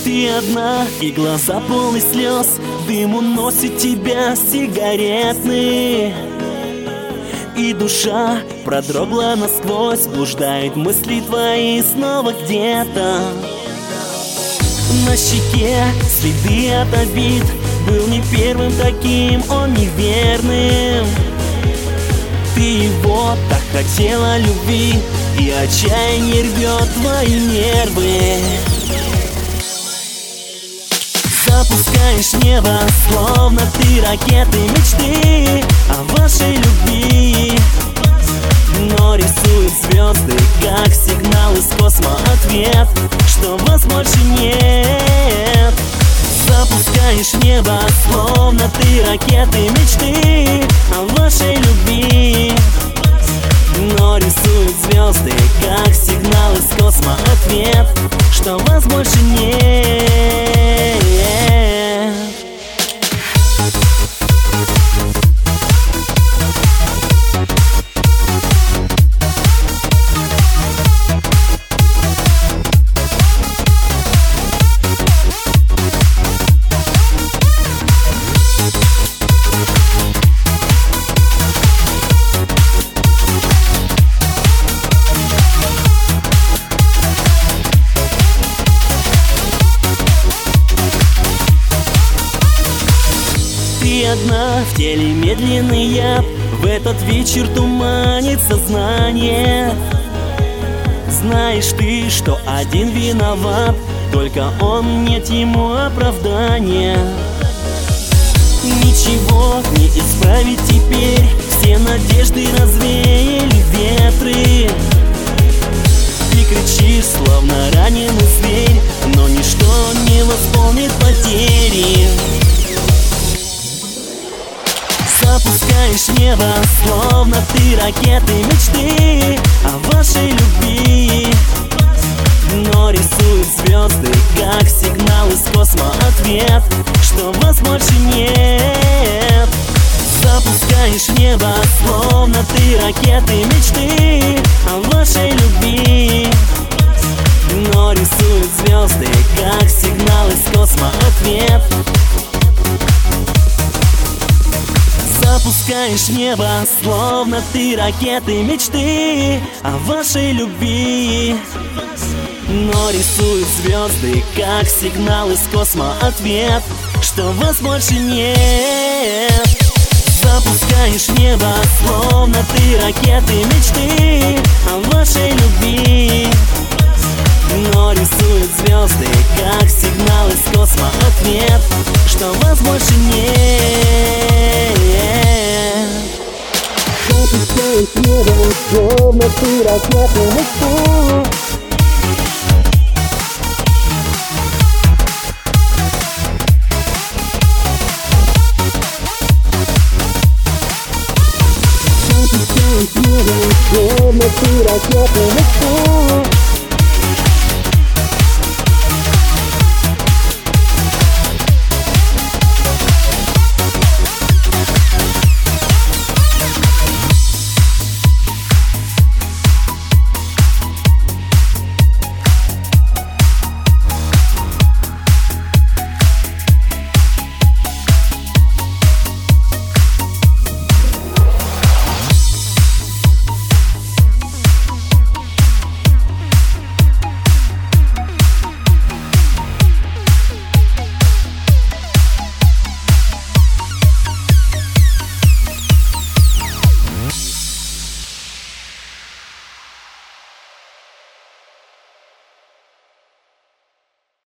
Ты одна, и глаза полны слез, дым уносит тебя сигаретный. И душа продрогла насквозь, блуждают мысли твои снова где-то. На щеке следы от обид, был не первым таким, он неверным. Ты его так хотела любви, и отчаяние рвет твои нервы. Запускаешь небо, словно ты ракеты мечты о вашей любви. Но рисует звезды, как сигнал из космоса, ответ, что вас больше нет. Запускаешь небо, словно ты ракеты мечты о вашей любви. Но рисует звезды, как сигнал из космоса, ответ, что вас больше нет. Ты одна, в теле медленный яд, в этот вечер туманит сознание. Знаешь ты, что один виноват, только он, нет ему оправдания. Ничего не исправить теперь, все надежды развеяли ветры. Ты кричишь, словно раненый зверь, но ничто не восполнит потери. Запускаешь небо, словно ты ракеты мечты о вашей любви. Но рисует звезды, как сигнал из космоса, ответ, что вас больше нет. Запускаешь небо, словно ты ракеты мечты о вашей любви. Но рисует звезды, как сигнал из космоса, ответ. Запускаешь небо, словно ты ракеты мечты о вашей любви. Но рисует звезды, как сигнал из космоса, ответ, что вас больше нет. Запускаешь небо, словно ты ракеты мечты о вашей любви. Но рисует звезды, как сигнал из космоса, ответ, что вас больше нет. Запускаешь небо, словно ты ракеты мечты